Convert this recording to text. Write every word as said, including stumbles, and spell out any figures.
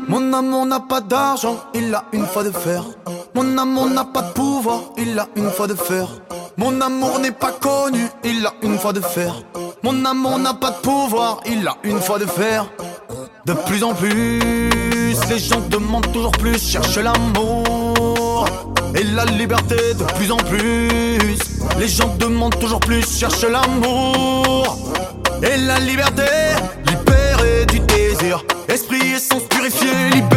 Mon amour n'a pas d'argent, il a une fois de fer. Mon amour n'a pas de pouvoir, il a une fois de fer. Mon amour n'est pas connu, il a une fois de fer. Mon amour n'a pas de pouvoir, il a une fois de fer. De plus en plus, les gens demandent toujours plus, cherchent l'amour et la liberté de plus en plus. Les gens demandent toujours plus, cherchent l'amour et la liberté. Libéré du désir, esprit et sens purifiés, libéré.